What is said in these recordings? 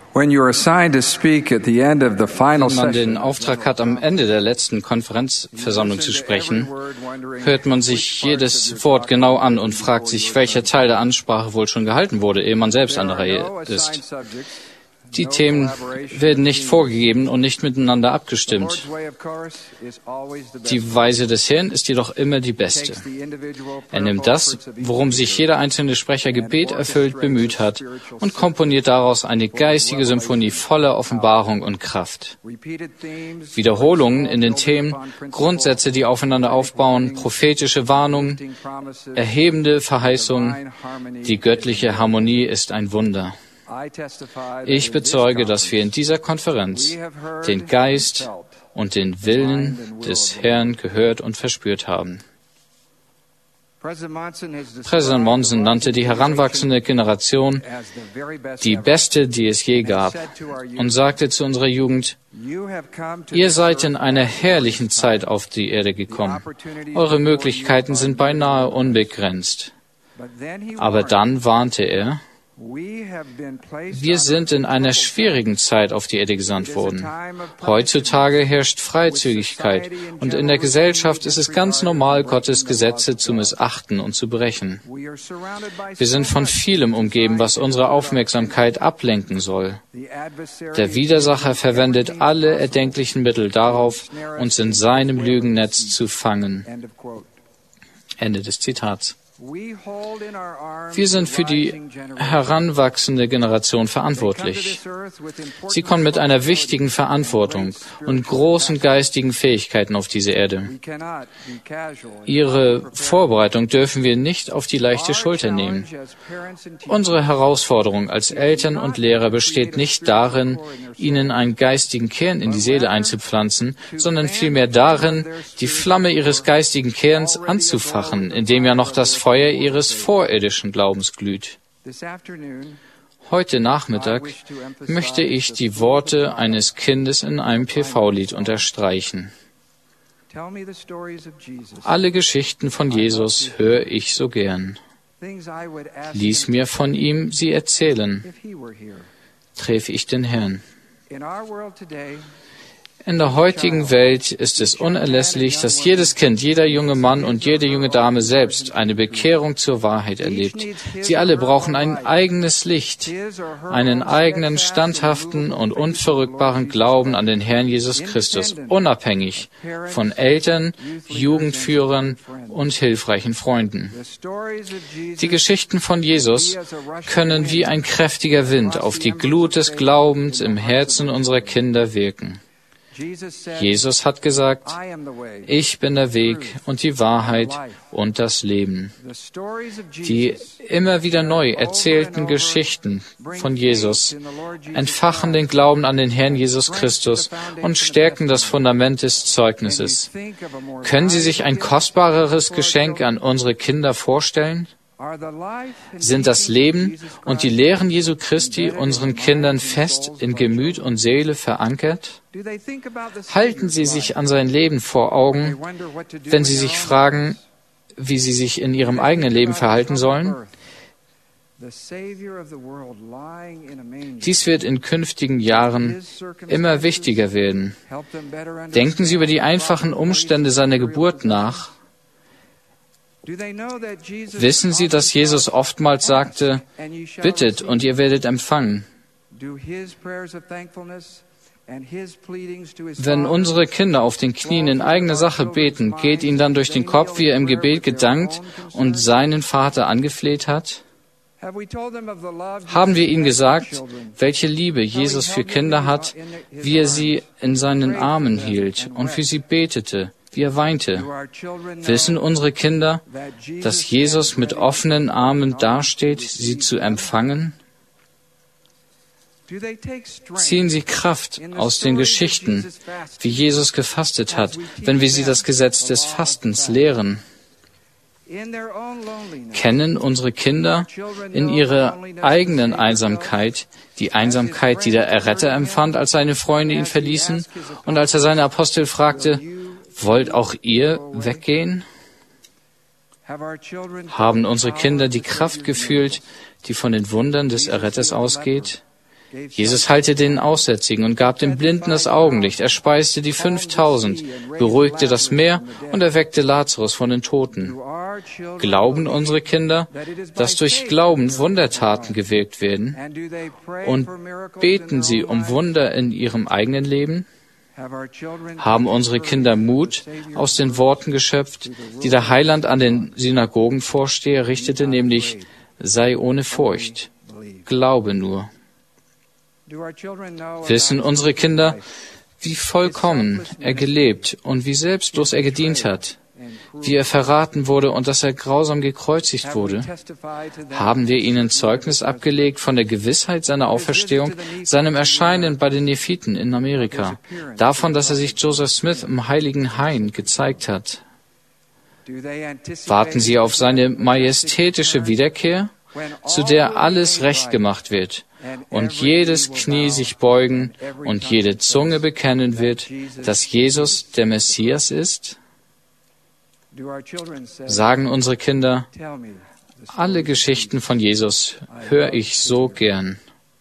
When you are assigned to speak at the end of the final Wenn man session, den Auftrag hat, am Ende der letzten Konferenzversammlung zu sprechen, hört man sich jedes Wort genau an und fragt sich, welcher Teil der Ansprache wohl schon gehalten wurde, ehe man selbst an der Reihe ist. Die Themen werden nicht vorgegeben und nicht miteinander abgestimmt. Die Weise des Herrn ist jedoch immer die beste. Er nimmt das, worum sich jeder einzelne Sprecher gebeterfüllt bemüht hat, und komponiert daraus eine geistige Symphonie voller Offenbarung und Kraft. Wiederholungen in den Themen, Grundsätze, die aufeinander aufbauen, prophetische Warnungen, erhebende Verheißungen, die göttliche Harmonie ist ein Wunder. Ich bezeuge, dass wir in dieser Konferenz den Geist und den Willen des Herrn gehört und verspürt haben. Präsident Monson nannte die heranwachsende Generation die beste, die es je gab, und sagte zu unserer Jugend: Ihr seid in einer herrlichen Zeit auf die Erde gekommen. Eure Möglichkeiten sind beinahe unbegrenzt. Aber dann warnte er: Wir sind in einer schwierigen Zeit auf die Erde gesandt worden. Heutzutage herrscht Freizügigkeit, und in der Gesellschaft ist es ganz normal, Gottes Gesetze zu missachten und zu brechen. Wir sind von vielem umgeben, was unsere Aufmerksamkeit ablenken soll. Der Widersacher verwendet alle erdenklichen Mittel darauf, uns in seinem Lügennetz zu fangen. Ende des Zitats. Wir sind für die heranwachsende Generation verantwortlich. Sie kommen mit einer wichtigen Verantwortung und großen geistigen Fähigkeiten auf diese Erde. Ihre Vorbereitung dürfen wir nicht auf die leichte Schulter nehmen. Unsere Herausforderung als Eltern und Lehrer besteht nicht darin, ihnen einen geistigen Kern in die Seele einzupflanzen, sondern vielmehr darin, die Flamme ihres geistigen Kerns anzufachen, indem ja noch das Feuer ihres vorirdischen Glaubens glüht. Heute Nachmittag möchte ich die Worte eines Kindes in einem PV-Lied unterstreichen. Alle Geschichten von Jesus höre ich so gern. Ließ mir von ihm sie erzählen. Träfe ich den Herrn. In der heutigen Welt ist es unerlässlich, dass jedes Kind, jeder junge Mann und jede junge Dame selbst eine Bekehrung zur Wahrheit erlebt. Sie alle brauchen ein eigenes Licht, einen eigenen, standhaften und unverrückbaren Glauben an den Herrn Jesus Christus, unabhängig von Eltern, Jugendführern und hilfreichen Freunden. Die Geschichten von Jesus können wie ein kräftiger Wind auf die Glut des Glaubens im Herzen unserer Kinder wirken. Jesus hat gesagt: Ich bin der Weg und die Wahrheit und das Leben. Die immer wieder neu erzählten Geschichten von Jesus entfachen den Glauben an den Herrn Jesus Christus und stärken das Fundament des Zeugnisses. Können Sie sich ein kostbareres Geschenk an unsere Kinder vorstellen? Sind das Leben und die Lehren Jesu Christi unseren Kindern fest in Gemüt und Seele verankert? Halten sie sich an sein Leben vor Augen, wenn sie sich fragen, wie sie sich in ihrem eigenen Leben verhalten sollen? Dies wird in künftigen Jahren immer wichtiger werden. Denken Sie über die einfachen Umstände seiner Geburt nach. Wissen Sie, dass Jesus oftmals sagte: Bittet und ihr werdet empfangen? Wenn unsere Kinder auf den Knien in eigener Sache beten, geht ihnen dann durch den Kopf, wie er im Gebet gedankt und seinen Vater angefleht hat? Haben wir ihnen gesagt, welche Liebe Jesus für Kinder hat, wie er sie in seinen Armen hielt und für sie betete, wie er weinte? Wissen unsere Kinder, dass Jesus mit offenen Armen dasteht, sie zu empfangen? Ziehen sie Kraft aus den Geschichten, wie Jesus gefastet hat, wenn wir sie das Gesetz des Fastens lehren? Kennen unsere Kinder in ihrer eigenen Einsamkeit die Einsamkeit, die der Erretter empfand, als seine Freunde ihn verließen und als er seine Apostel fragte: Wollt auch ihr weggehen? Haben unsere Kinder die Kraft gefühlt, die von den Wundern des Erretters ausgeht? Jesus heilte den Aussätzigen und gab dem Blinden das Augenlicht. Er speiste die 5000, beruhigte das Meer und erweckte Lazarus von den Toten. Glauben unsere Kinder, dass durch Glauben Wundertaten gewirkt werden? Und beten sie um Wunder in ihrem eigenen Leben? Haben unsere Kinder Mut aus den Worten geschöpft, die der Heiland an den Synagogenvorsteher richtete, nämlich: Sei ohne Furcht, glaube nur. Wissen unsere Kinder, wie vollkommen er gelebt und wie selbstlos er gedient hat, wie er verraten wurde und dass er grausam gekreuzigt wurde? Haben wir ihnen Zeugnis abgelegt von der Gewissheit seiner Auferstehung, seinem Erscheinen bei den Nephiten in Amerika, davon, dass er sich Joseph Smith im Heiligen Hain gezeigt hat? Warten sie auf seine majestätische Wiederkehr, zu der alles recht gemacht wird und jedes Knie sich beugen und jede Zunge bekennen wird, dass Jesus der Messias ist? Sagen unsere Kinder: Alle Geschichten von Jesus höre ich so gern.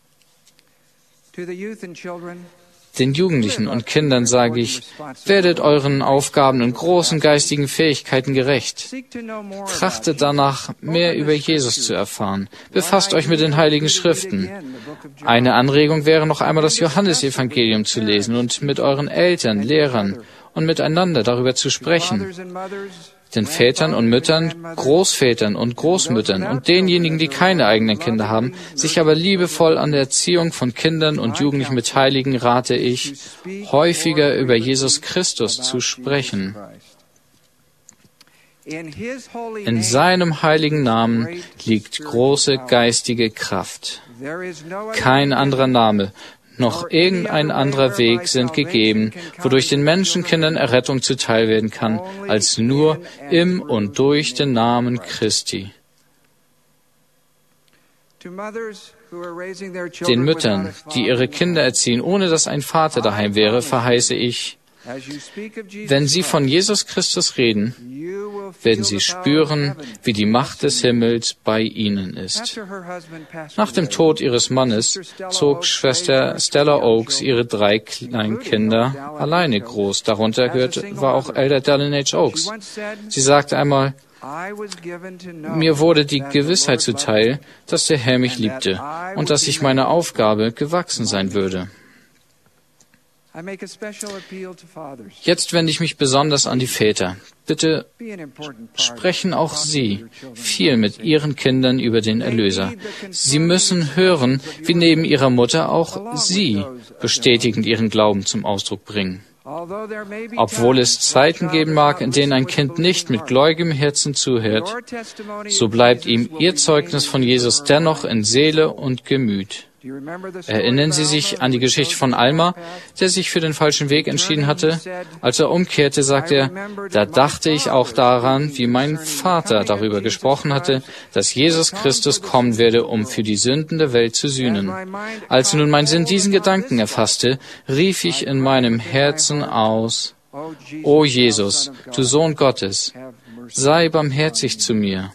Den Jugendlichen und Kindern sage ich: Werdet euren Aufgaben und großen geistigen Fähigkeiten gerecht. Trachtet danach, mehr über Jesus zu erfahren. Befasst euch mit den Heiligen Schriften. Eine Anregung wäre, noch einmal das Johannesevangelium zu lesen und mit euren Eltern, Lehrern und miteinander darüber zu sprechen. Den Vätern und Müttern, Großvätern und Großmüttern und denjenigen, die keine eigenen Kinder haben, sich aber liebevoll an der Erziehung von Kindern und Jugendlichen beteiligen, rate ich, häufiger über Jesus Christus zu sprechen. In seinem heiligen Namen liegt große geistige Kraft. Kein anderer Name noch irgendein anderer Weg sind gegeben, wodurch den Menschenkindern Errettung zuteil werden kann, als nur im und durch den Namen Christi. Den Müttern, die ihre Kinder erziehen, ohne dass ein Vater daheim wäre, verheiße ich: Wenn sie von Jesus Christus reden, werden sie spüren, wie die Macht des Himmels bei ihnen ist. Nach dem Tod ihres Mannes zog Schwester Stella Oakes ihre 3 kleinen Kinder alleine groß. Darunter war auch Elder Dallin H. Oakes. Sie sagte einmal: Mir wurde die Gewissheit zuteil, dass der Herr mich liebte und dass ich meiner Aufgabe gewachsen sein würde. Jetzt wende ich mich besonders an die Väter. Bitte sprechen auch Sie viel mit Ihren Kindern über den Erlöser. Sie müssen hören, wie neben Ihrer Mutter auch Sie bestätigend Ihren Glauben zum Ausdruck bringen. Obwohl es Zeiten geben mag, in denen ein Kind nicht mit gläubigem Herzen zuhört, so bleibt ihm Ihr Zeugnis von Jesus dennoch in Seele und Gemüt. Erinnern Sie sich an die Geschichte von Alma, der sich für den falschen Weg entschieden hatte? Als er umkehrte, sagte er: Da dachte ich auch daran, wie mein Vater darüber gesprochen hatte, dass Jesus Christus kommen werde, um für die Sünden der Welt zu sühnen. Als nun mein Sinn diesen Gedanken erfasste, rief ich in meinem Herzen aus: O Jesus, du Sohn Gottes, sei barmherzig zu mir.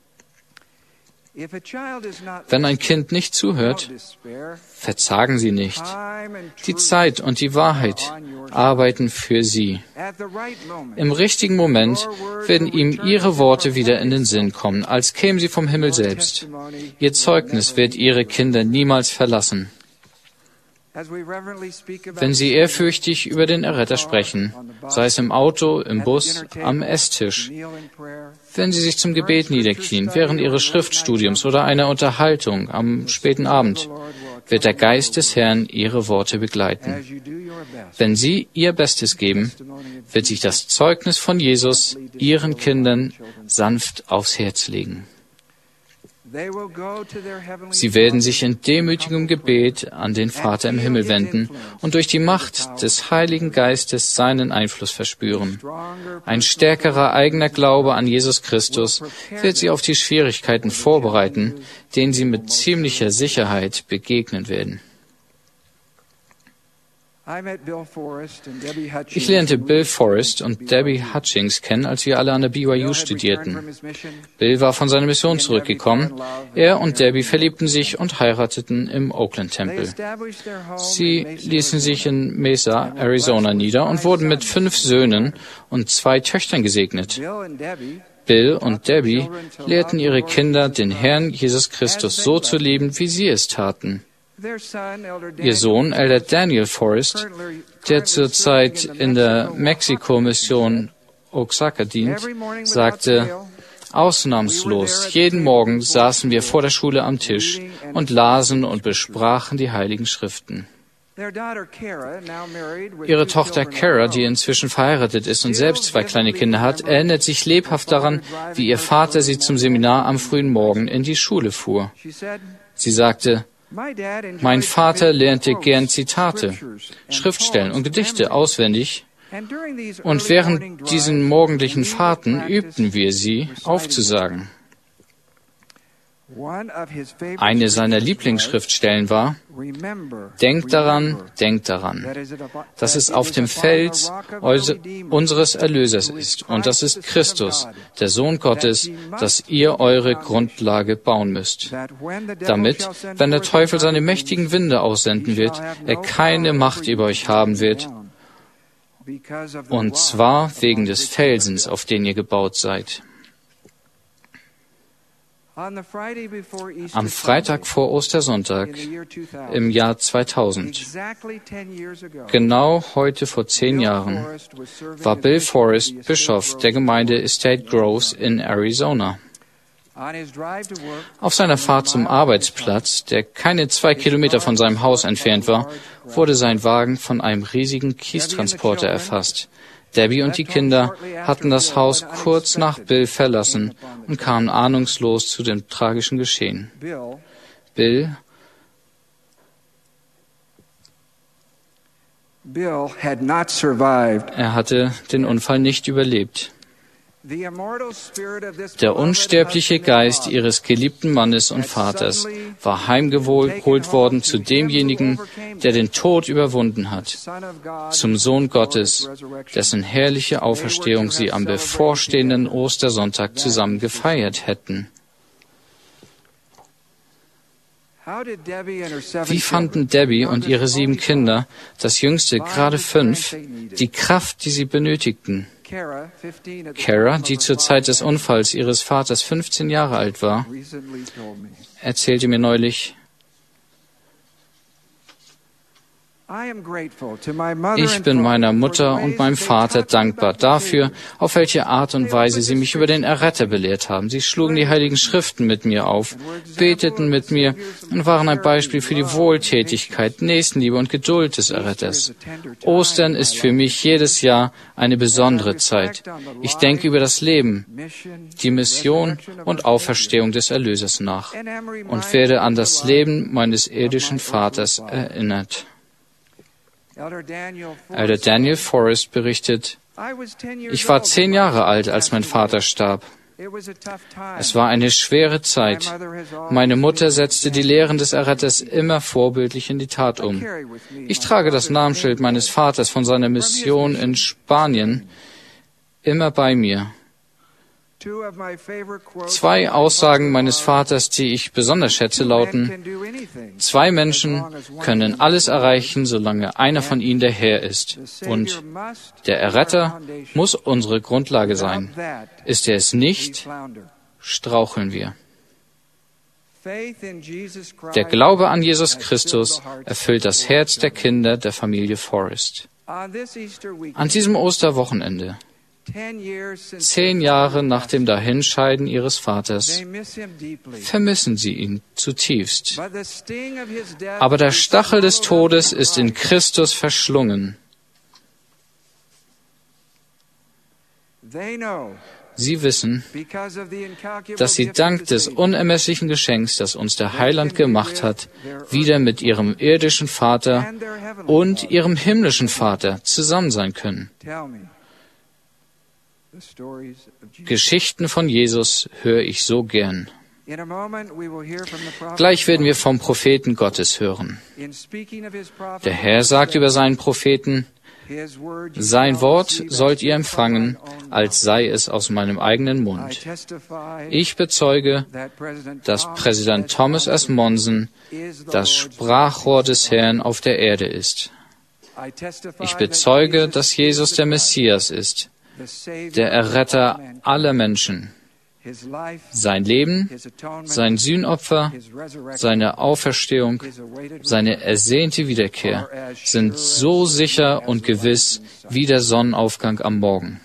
Wenn ein Kind nicht zuhört, verzagen Sie nicht. Die Zeit und die Wahrheit arbeiten für Sie. Im richtigen Moment werden ihm Ihre Worte wieder in den Sinn kommen, als kämen sie vom Himmel selbst. Ihr Zeugnis wird Ihre Kinder niemals verlassen. Wenn Sie ehrfürchtig über den Erretter sprechen, sei es im Auto, im Bus, am Esstisch, wenn Sie sich zum Gebet niederknien, während Ihres Schriftstudiums oder einer Unterhaltung am späten Abend, wird der Geist des Herrn Ihre Worte begleiten. Wenn Sie Ihr Bestes geben, wird sich das Zeugnis von Jesus Ihren Kindern sanft aufs Herz legen. Sie werden sich in demütigem Gebet an den Vater im Himmel wenden und durch die Macht des Heiligen Geistes seinen Einfluss verspüren. Ein stärkerer eigener Glaube an Jesus Christus wird sie auf die Schwierigkeiten vorbereiten, denen sie mit ziemlicher Sicherheit begegnen werden. Ich lernte Bill Forrest und Debbie Hutchings kennen, als wir alle an der BYU studierten. Bill war von seiner Mission zurückgekommen. Er und Debbie verliebten sich und heirateten im Oakland-Tempel. Sie ließen sich in Mesa, Arizona nieder und wurden mit 5 Söhnen und 2 Töchtern gesegnet. Bill und Debbie lehrten ihre Kinder, den Herrn Jesus Christus so zu lieben, wie sie es taten. Ihr Sohn, Elder Daniel Forrest, der zurzeit in der Mexiko-Mission Oaxaca dient, sagte, ausnahmslos, jeden Morgen saßen wir vor der Schule am Tisch und lasen und besprachen die Heiligen Schriften. Ihre Tochter Kara, die inzwischen verheiratet ist und selbst 2 kleine Kinder hat, erinnert sich lebhaft daran, wie ihr Vater sie zum Seminar am frühen Morgen in die Schule fuhr. Sie sagte, mein Vater lernte gern Zitate, Schriftstellen und Gedichte auswendig, und während diesen morgendlichen Fahrten übten wir sie aufzusagen. Eine seiner Lieblingsschriftstellen war, denkt daran, dass es auf dem Fels unseres Erlösers ist, und das ist Christus, der Sohn Gottes, dass ihr eure Grundlage bauen müsst, damit, wenn der Teufel seine mächtigen Winde aussenden wird, er keine Macht über euch haben wird, und zwar wegen des Felsens, auf den ihr gebaut seid. Am Freitag vor Ostersonntag im Jahr 2000, genau heute vor 10 Jahren, war Bill Forrest Bischof der Gemeinde Estate Groves in Arizona. Auf seiner Fahrt zum Arbeitsplatz, der keine 2 Kilometer von seinem Haus entfernt war, wurde sein Wagen von einem riesigen Kiestransporter erfasst. Debbie und die Kinder hatten das Haus kurz nach Bill verlassen und kamen ahnungslos zu dem tragischen Geschehen. Bill er hatte den Unfall nicht überlebt. Der unsterbliche Geist ihres geliebten Mannes und Vaters war heimgeholt worden zu demjenigen, der den Tod überwunden hat, zum Sohn Gottes, dessen herrliche Auferstehung sie am bevorstehenden Ostersonntag zusammen gefeiert hätten. Wie fanden Debbie und ihre 7 Kinder, das jüngste gerade 5, die Kraft, die sie benötigten? Kara, die zur Zeit des Unfalls ihres Vaters 15 Jahre alt war, erzählte mir neulich, ich bin meiner Mutter und meinem Vater dankbar dafür, auf welche Art und Weise sie mich über den Erretter belehrt haben. Sie schlugen die Heiligen Schriften mit mir auf, beteten mit mir und waren ein Beispiel für die Wohltätigkeit, Nächstenliebe und Geduld des Erretters. Ostern ist für mich jedes Jahr eine besondere Zeit. Ich denke über das Leben, die Mission und Auferstehung des Erlösers nach und werde an das Leben meines irdischen Vaters erinnert. Elder Daniel Forrest berichtet, ich war 10 Jahre alt, als mein Vater starb. Es war eine schwere Zeit. Meine Mutter setzte die Lehren des Erretters immer vorbildlich in die Tat um. Ich trage das Namensschild meines Vaters von seiner Mission in Spanien immer bei mir. 2 Aussagen meines Vaters, die ich besonders schätze, lauten, 2 Menschen können alles erreichen, solange einer von ihnen der Herr ist. Und der Erretter muss unsere Grundlage sein. Ist er es nicht, straucheln wir. Der Glaube an Jesus Christus erfüllt das Herz der Kinder der Familie Forrest. An diesem Osterwochenende, 10 Jahre nach dem Dahinscheiden ihres Vaters, vermissen sie ihn zutiefst. Aber der Stachel des Todes ist in Christus verschlungen. Sie wissen, dass sie dank des unermesslichen Geschenks, das uns der Heiland gemacht hat, wieder mit ihrem irdischen Vater und ihrem himmlischen Vater zusammen sein können. Geschichten von Jesus höre ich so gern. Gleich werden wir vom Propheten Gottes hören. Der Herr sagt über seinen Propheten: Sein Wort sollt ihr empfangen, als sei es aus meinem eigenen Mund. Ich bezeuge, dass Präsident Thomas S. Monson das Sprachrohr des Herrn auf der Erde ist. Ich bezeuge, dass Jesus der Messias ist, der Erretter aller Menschen. Sein Leben, sein Sühnopfer, seine Auferstehung, seine ersehnte Wiederkehr sind so sicher und gewiss wie der Sonnenaufgang am Morgen.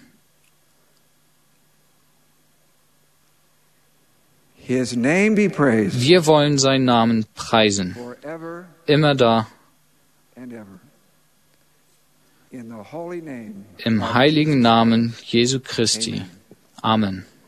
Wir wollen seinen Namen preisen, immer da, im heiligen Namen Jesu Christi. Amen.